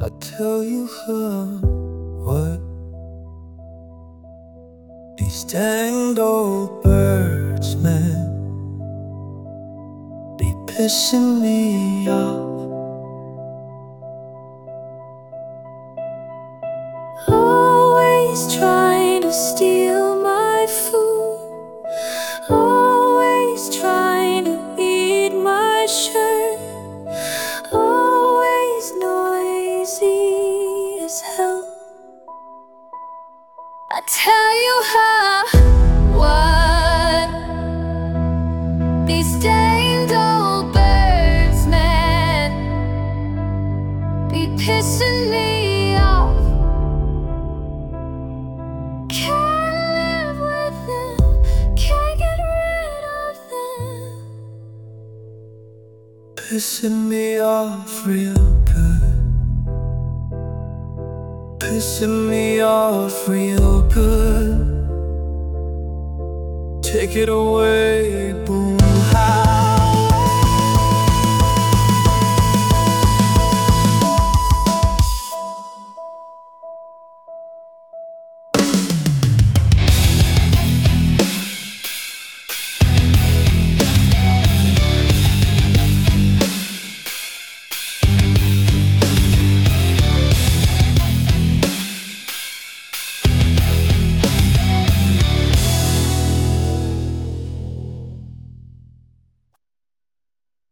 I tell you what these dang old birds, man, they pissing me off. Always trying to steal my food, always trying to eat my shirt, always noisy as hell. I tell you what these danged old birds, man, be pissing me off. Can't live with them, can't get rid of them. Pissing me off real good, pissing me off real good. Take it away,